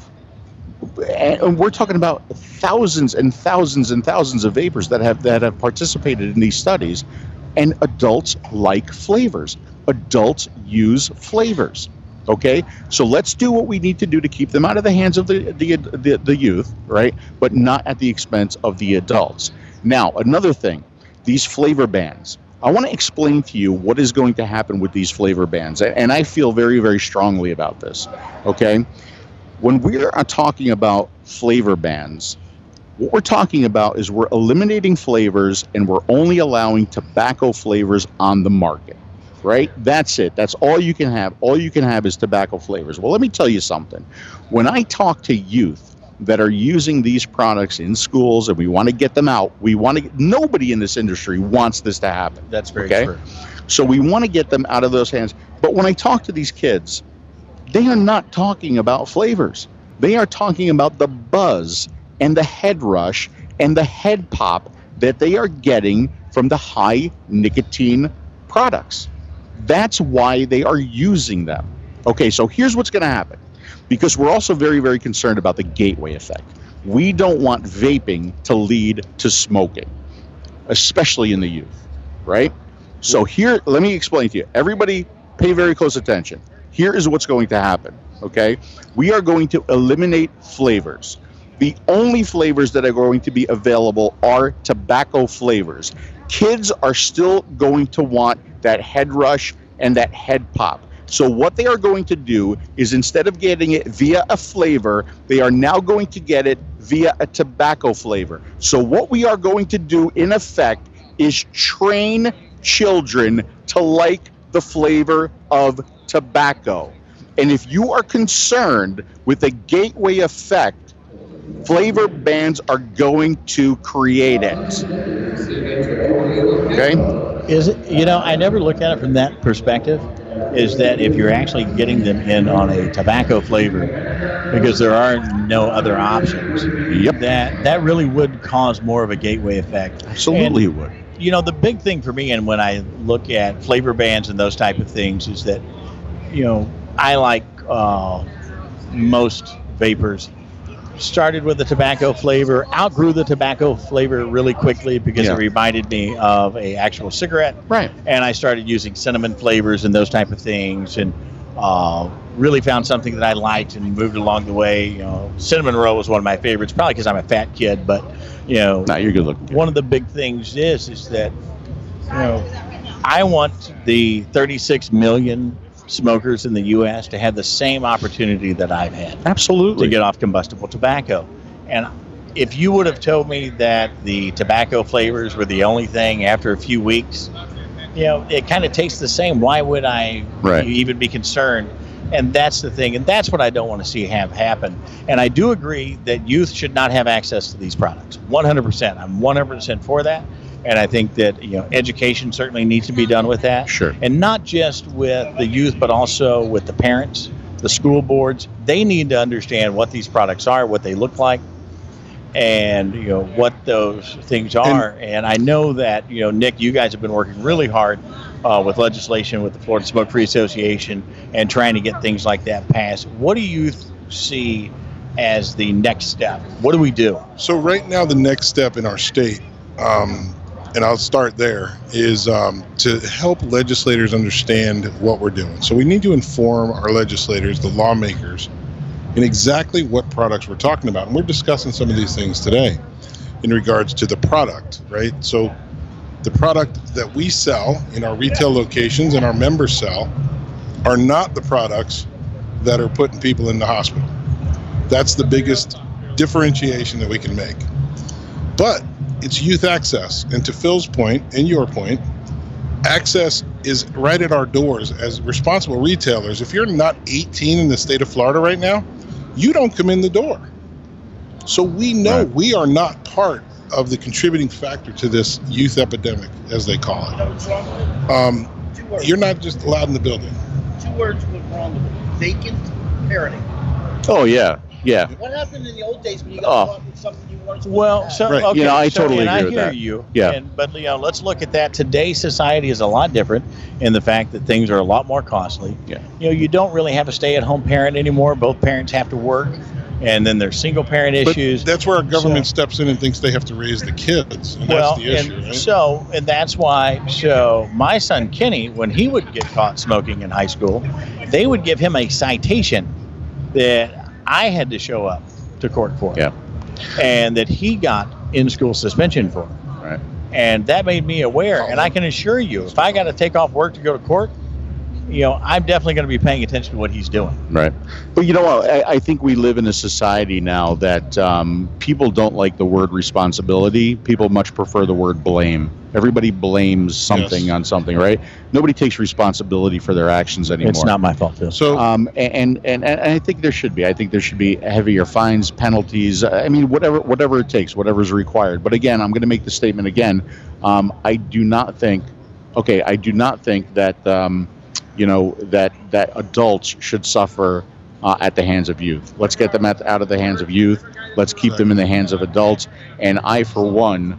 and we're talking about thousands and thousands and thousands of vapors that have participated in these studies, and adults like flavors. Adults use flavors. Okay, so let's do what we need to do to keep them out of the hands of the youth, right? But not at the expense of the adults. Now, another thing, these flavor bans. I want to explain to you what is going to happen with these flavor bans, and I feel very, very strongly about this. Okay, when we are talking about flavor bans, what we're talking about is we're eliminating flavors and we're only allowing tobacco flavors on the market. Right? That's it. That's all you can have. All you can have is tobacco flavors. Well, let me tell you something. When I talk to youth that are using these products in schools and we want to get them out, nobody in this industry wants this to happen. That's very true. So we want to get them out of those hands. But when I talk to these kids, they are not talking about flavors. They are talking about the buzz and the head rush and the head pop that they are getting from the high nicotine products. That's why they are using them. Okay, so here's what's going to happen. Because we're also very, very concerned about the gateway effect. We don't want vaping to lead to smoking, especially in the youth, right? So here, let me explain to you. Everybody pay very close attention. Here is what's going to happen, okay? We are going to eliminate flavors. The only flavors that are going to be available are tobacco flavors. Kids are still going to want that head rush and that head pop. So what they are going to do is instead of getting it via a flavor, they are now going to get it via a tobacco flavor. So what we are going to do in effect is train children to like the flavor of tobacco. And if you are concerned with the gateway effect, flavor bans are going to create it. Okay? Is it, I never look at it from that perspective, is that if you're actually getting them in on a tobacco flavor, because there are no other options, that really would cause more of a gateway effect. Absolutely it would. The big thing for me, and when I look at flavor bans and those type of things, is that, I like most vapors started with the tobacco flavor, outgrew the tobacco flavor really quickly because it reminded me of a actual cigarette. Right. And I started using cinnamon flavors and those type of things, and really found something that I liked and moved along the way. Cinnamon roll was one of my favorites, probably because I'm a fat kid, but you're good looking. One of the big things is that I want the 36 million smokers in the U.S. to have the same opportunity that I've had. Absolutely. To get off combustible tobacco. And if you would have told me that the tobacco flavors were the only thing after a few weeks, it kind of tastes the same. Why would I even be concerned? And that's the thing. And that's what I don't want to see have happen. And I do agree that youth should not have access to these products. 100%. I'm 100% for that. And I think that education certainly needs to be done with that. Sure. And not just with the youth, but also with the parents, the school boards. They need to understand what these products are, what they look like, and what those things are. And I know that Nick, you guys have been working really hard with legislation with the Florida Smoke-Free Association and trying to get things like that passed. What do you see as the next step? What do we do? So right now, the next step in our state. And I'll start there, is to help legislators understand what we're doing. So we need to inform our legislators, the lawmakers, in exactly what products we're talking about. And we're discussing some of these things today in regards to the product, right? So the product that we sell in our retail locations and our members sell are not the products that are putting people in the hospital. That's the biggest differentiation that we can make. But it's youth access. And to Phil's point and your point, access is right at our doors as responsible retailers. If you're not 18 in the state of Florida right now, you don't come in the door. So we know we are not part of the contributing factor to this youth epidemic, as they call it. You're not just allowed in the building. 2 words went wrong with it. Vacant parenting. Oh, yeah. Yeah. What happened in the old days when you got caught with something you weren't supposed Well, to so Right. okay, I so, totally and agree I with hear that. you. Yeah. But let's look at that. Today's society is a lot different in the fact that things are a lot more costly. Yeah. You don't really have a stay-at-home parent anymore. Both parents have to work, and then there's single-parent But issues. that's where our government steps in and thinks they have to raise the kids, and Well, that's the issue, and right? and that's why. So my son Kenny, when he would get caught smoking in high school, they would give him a citation that I had to show up to court for. Yeah. And that he got in-school suspension for. Right. And that made me aware. And I can assure you, if I got to take off work to go to court, I'm definitely going to be paying attention to what he's doing. Right. But you know what? I think we live in a society now that people don't like the word responsibility. People much prefer the word blame. Everybody blames something on something, right? Nobody takes responsibility for their actions anymore. It's not my fault, Phil. So, and I think there should be. I think there should be heavier fines, penalties. I mean, whatever it takes, whatever's required. But again, I'm going to make the statement again. I do not think that that adults should suffer at the hands of youth. Let's get them out of the hands of youth. Let's keep them in the hands of adults. And I, for one,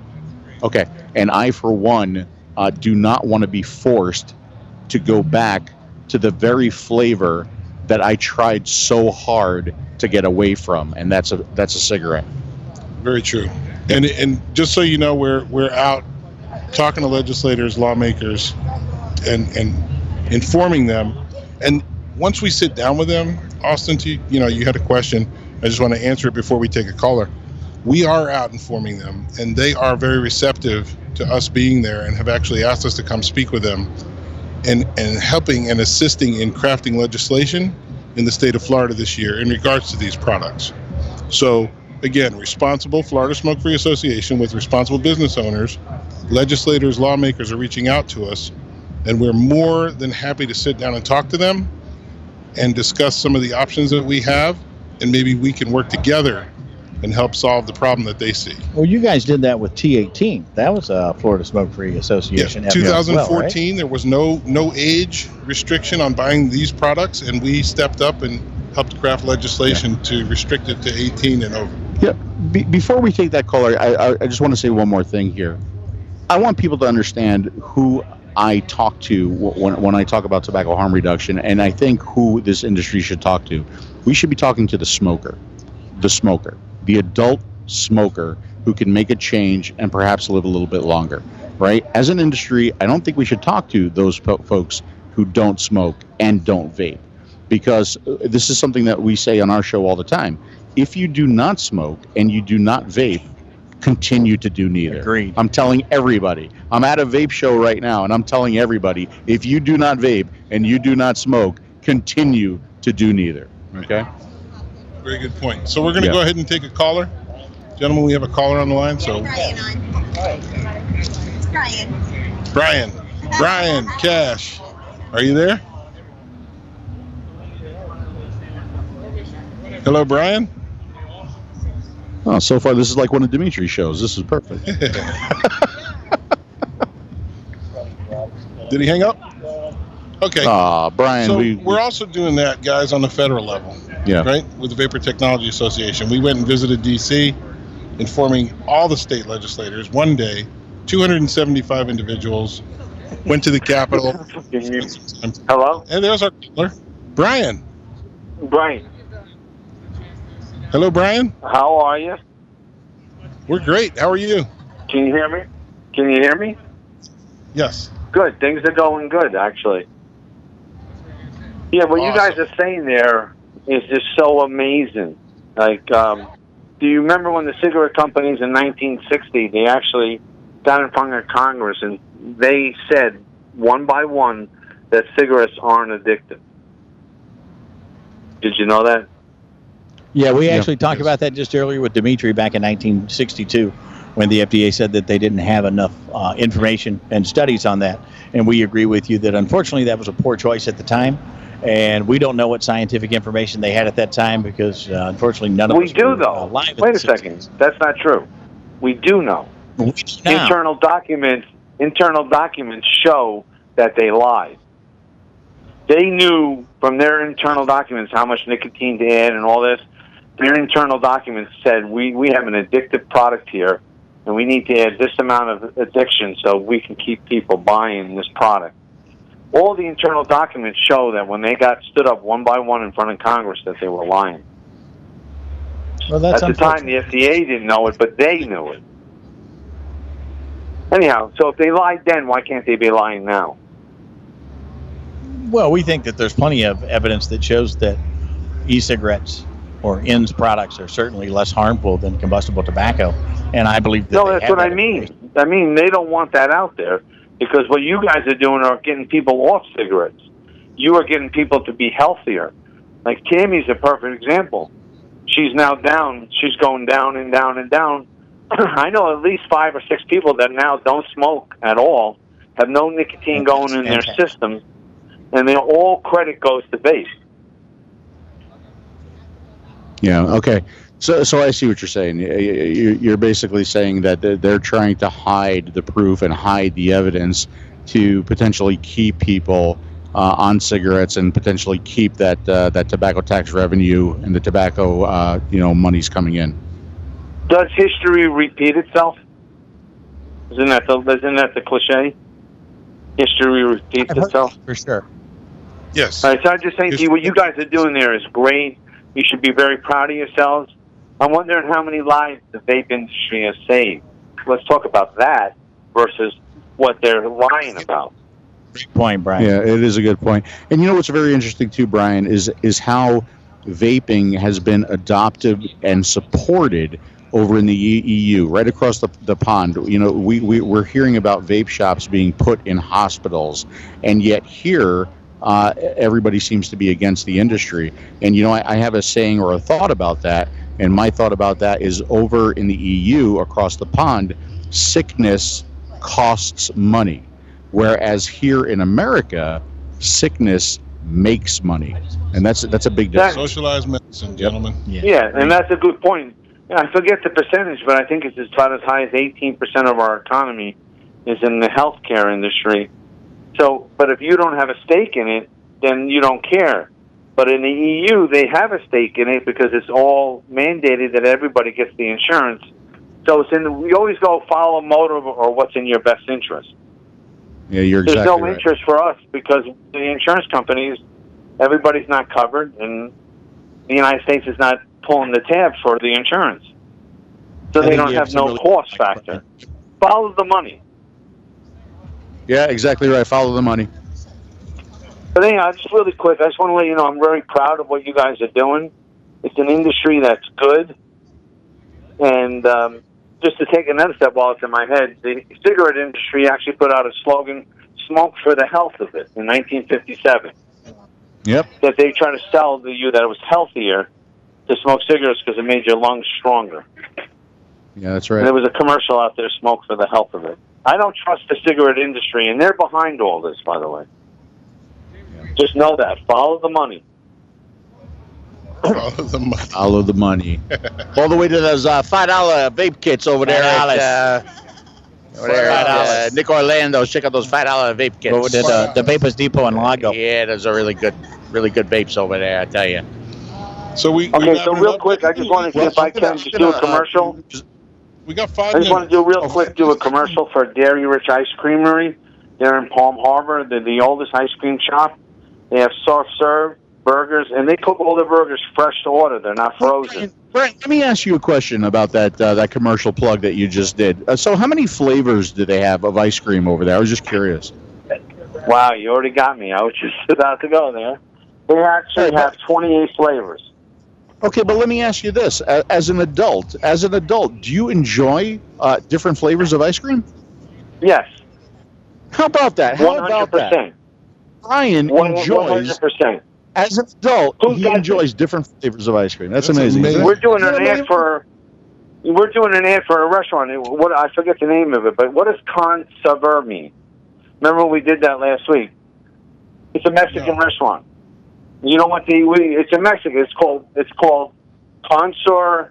do not want to be forced to go back to the very flavor that I tried so hard to get away from, and that's a cigarette. Very true. And just so you know, we're out talking to legislators, lawmakers, and informing them. And once we sit down with them, Austin, you had a question. I just want to answer it before we take a caller. We are out informing them, and they are very receptive to us being there and have actually asked us to come speak with them and helping and assisting in crafting legislation in the state of Florida this year in regards to these products. So again, responsible Florida Smoke-Free Association with responsible business owners, legislators, lawmakers are reaching out to us, and we're more than happy to sit down and talk to them and discuss some of the options that we have, and maybe we can work together and help solve the problem that they see. Well, you guys did that with T18. That was a Florida Smoke-Free Association. Yeah, 2014, there was no age restriction on buying these products, and we stepped up and helped craft legislation to restrict it to 18 and over. Yeah. Before we take that caller, I just want to say one more thing here. I want people to understand who I talk to when I talk about tobacco harm reduction, and I think who this industry should talk to. We should be talking to the smoker, the adult smoker who can make a change and perhaps live a little bit longer, right? As an industry, I don't think we should talk to those folks who don't smoke and don't vape, because this is something that we say on our show all the time. If you do not smoke and you do not vape, continue to do neither. Agreed. I'm telling everybody. I'm at a vape show right now, and I'm telling everybody, if you do not vape and you do not smoke, continue to do neither. Okay? Very good point. So we're going to go ahead and take a caller. Gentlemen, we have a caller on the line. So Brian Cash, are you there? Hello, Brian. Oh, so far this is like one of Dimitri's shows. This is perfect. Did he hang up? Okay. Brian, so we're also doing that, guys, on the federal level. Yeah. Right? With the Vapor Technology Association. We went and visited D.C., informing all the state legislators. One day, 275 individuals went to the Capitol. Hello? And there's our caller, Brian. Brian. Hello, Brian. How are you? We're great. How are you? Can you hear me? Can you hear me? Yes. Good. Things are going good, actually. Yeah, what you guys are saying there is just so amazing. Like, do you remember when the cigarette companies in 1960, they actually got in front of Congress and they said, one by one, that cigarettes aren't addictive? Did you know that? Yeah, we actually talked about that just earlier with Dimitri back in 1962 when the FDA said that they didn't have enough information and studies on that. And we agree with you that unfortunately that was a poor choice at the time. And we don't know what scientific information they had at that time because unfortunately none of us were alive. Wait a second. That's not true. We do know. We do now. Internal documents show that they lied. They knew from their internal documents how much nicotine to add and all this. their internal documents said, we have an addictive product here, and we need to add this amount of addiction so we can keep people buying this product. All the internal documents show that when they got stood up one by one in front of Congress that they were lying. Well, that's at the time, the FDA didn't know it, but they knew it. Anyhow, so if they lied then, why can't they be lying now? Well, we think that there's plenty of evidence that shows that e-cigarettes or ENDS products are certainly less harmful than combustible tobacco, and I believe that. No, that's what I mean. I mean, they don't want that out there because what you guys are doing are getting people off cigarettes. You are getting people to be healthier. Like Tammy's a perfect example. She's now down. She's going down and down and down. I know at least 5 or 6 people that now don't smoke at all, have no nicotine going in their system, and then all credit goes to vape. Yeah. Okay. So I see what you're saying. You're basically saying that they're trying to hide the proof and hide the evidence to potentially keep people on cigarettes and potentially keep that tobacco tax revenue and the tobacco monies coming in. Does history repeat itself? Isn't that the cliche? History repeats itself. For sure. Yes. All right, so I'm just saying to you, what you guys are doing there is great. You should be very proud of yourselves. I'm wondering how many lives the vape industry has saved. Let's talk about that versus what they're lying about. Great point, Brian. Yeah, it is a good point. And you know what's very interesting too, Brian, is how vaping has been adopted and supported over in the EU, right across the pond. You know, we're hearing about vape shops being put in hospitals, and yet here everybody seems to be against the industry. And you know, I have a saying or a thought about that, and my thought about that is over in the EU across the pond, sickness costs money, whereas here in America, sickness makes money, and that's a big difference. Socialized medicine, gentlemen. Yeah, and that's a good point. Yeah, I forget the percentage, but I think it's about as high as 18% of our economy is in the healthcare industry. So, but if you don't have a stake in it, then you don't care. But in the EU, they have a stake in it because it's all mandated that everybody gets the insurance. So it's we always go follow motive or what's in your best interest. Yeah, you're exactly There's no right. interest for us because the insurance companies, everybody's not covered, and the United States is not pulling the tab for the insurance. So they don't have no cost factor. Follow the money. Yeah, exactly right. Follow the money. But anyhow, just really quick, I just want to let you know I'm very proud of what you guys are doing. It's an industry that's good. And just to take another step while it's in my head, the cigarette industry actually put out a slogan, "Smoke for the health of it," in 1957. Yep. That they try to sell to you that it was healthier to smoke cigarettes because it made your lungs stronger. Yeah, that's right. And there was a commercial out there, "Smoke for the health of it." I don't trust the cigarette industry, and they're behind all this, by the way. Just know that. Follow the money. Follow the money. Follow the money. All the way to those $5 vape kits over there at Nick Orlando. Check out those $5 vape kits. Over to the Vapors Depot in Lago. Yeah, those are really good vapes over there, I tell you. So Okay, so real quick, I just want to see if I can just do a commercial. We got 5 I just want minutes. to do real quick, do a commercial for Dairy Rich Ice Creamery. They're in Palm Harbor. They're the oldest ice cream shop. They have soft serve burgers, and they cook all their burgers fresh to order. They're not frozen. Brent, let me ask you a question about that commercial plug that you just did. So how many flavors do they have of ice cream over there? I was just curious. Wow, you already got me. I was just about to go there. They actually have 28 flavors. Okay, but let me ask you this: as an adult, do you enjoy different flavors of ice cream? Yes. How about that? How about that? Brian enjoys, 100%. as an adult, he enjoys different flavors of ice cream. That's amazing. isn't it? We're doing an ad for a restaurant. What I forget the name of it, but what does Con Saber mean? Remember when we did that last week? It's a Mexican restaurant. You know what it's a Mexican. It's called Consor.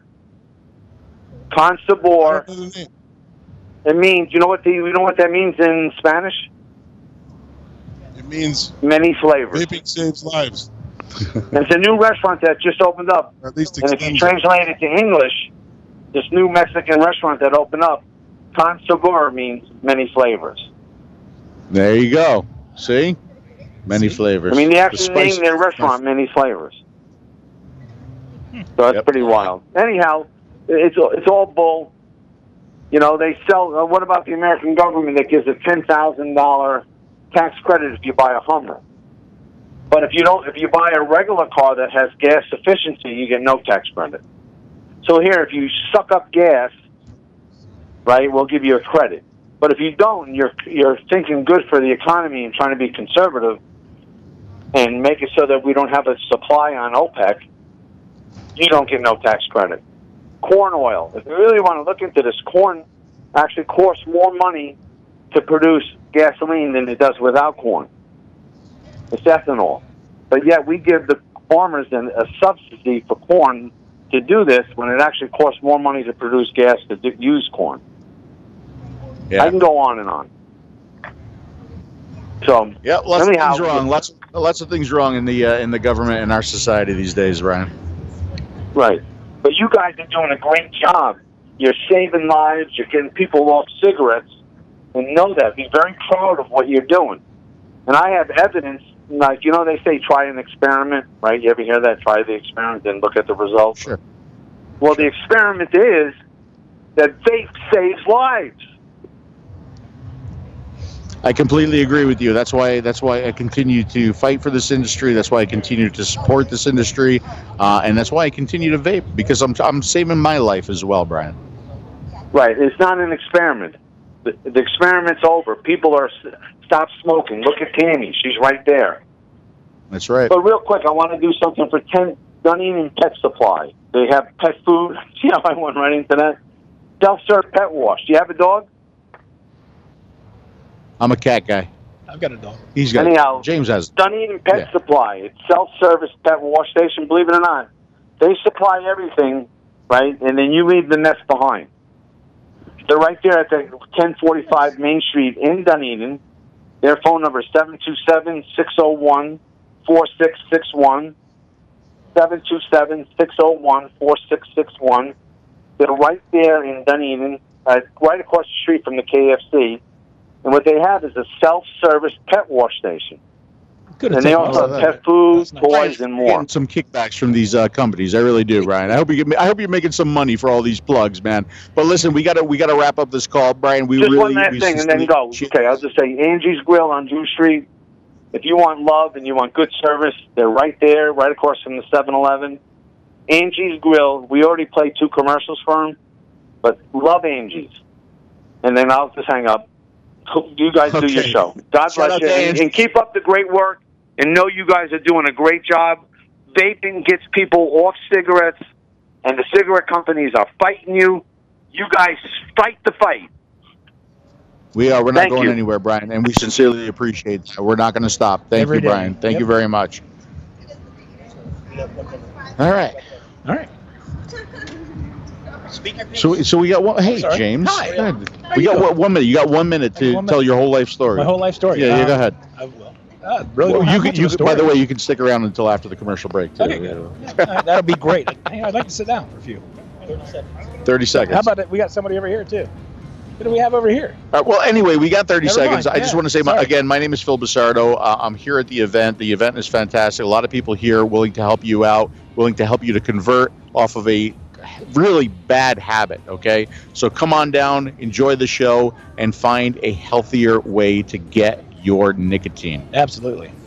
Consabor. It means you know what that means in Spanish? It means many flavors. Vaping saves lives. It's a new restaurant that just opened up. At least and if you translate it to English, this new Mexican restaurant that opened up, Con Sabor means many flavors. There you go. See? Many flavors. I mean, they actually named their restaurant Many Flavors. So that's pretty wild. Anyhow, it's all bull. You know, they sell. What about the American government that gives a $10,000 tax credit if you buy a Hummer? But if you buy a regular car that has gas efficiency, you get no tax credit. So here, if you suck up gas, right, we'll give you a credit. But if you don't, you're thinking good for the economy and trying to be conservative and make it so that we don't have a supply on OPEC, you don't get no tax credit. Corn oil. If you really want to look into this, corn actually costs more money to produce gasoline than it does without corn. It's ethanol. But yet we give the farmers a subsidy for corn to do this when it actually costs more money to produce gas to use corn. Yeah. I can go on and on. So yeah, lots of things wrong. Lots of things wrong in the government and our society these days, Brian. Right. But you guys are doing a great job. You're saving lives. You're getting people off cigarettes. And know that. Be very proud of what you're doing. And I have evidence, like, you know, they say try an experiment, right? You ever hear that? Try the experiment and look at the results. Sure. Well, the experiment is that vape saves lives. I completely agree with you. That's why I continue to fight for this industry. That's why I continue to support this industry, and that's why I continue to vape, because I'm saving my life as well, Brian. Right. It's not an experiment. The experiment's over. People are stop smoking. Look at Tammy. She's right there. That's right. But real quick, I want to do something for Dunedin Pet Supply. They have pet food. See how I went right into that? Self-serve pet wash. Do you have a dog? I'm a cat guy. I've got a dog. He's got. Anyhow, James has. Dunedin Pet Supply. It's self-service pet wash station. Believe it or not, they supply everything, right? And then you leave the mess behind. They're right there at the 1045 Main Street in Dunedin. Their phone number is 727-601-4661. 727-601-4661. They're right there in Dunedin, right across the street from the KFC. And what they have is a self-service pet wash station. And they also have pet food, toys, and more. Getting some kickbacks from these companies. I really do, Brian. I hope you're making some money for all these plugs, man. But listen, we gotta wrap up this call, Brian. Just one last thing, and then go. Okay, I'll just say Angie's Grill on Drew Street. If you want love and you want good service, they're right there, right across from the 7-Eleven. Angie's Grill. We already played 2 commercials for them, but love Angie's. And then I'll just hang up. You guys do your show. God bless you. And keep up the great work. And know you guys are doing a great job. Vaping gets people off cigarettes, and the cigarette companies are fighting you. You guys fight the fight. We are. We're not going anywhere, Brian, and we sincerely appreciate that. We're not going to stop. Thank you, Brian. Thank you very much. All right. So we got one. Hey, James. Hi. We got 1 minute. You got 1 minute to tell your whole life story. My whole life story. Yeah, go ahead. I will. Really by the way, you can stick around until after the commercial break, too. Okay, that'll be great. I'd like to sit down for a few. 30 seconds. How about it? We got somebody over here, too. What do we have over here? Well, anyway, we got 30 Never seconds. mind. I just want to say, again, my name is Phil Basardo. I'm here at the event. The event is fantastic. A lot of people here willing to help you out, willing to help you to convert off of a really bad habit, okay? So come on down, enjoy the show, and find a healthier way to get your nicotine. Absolutely.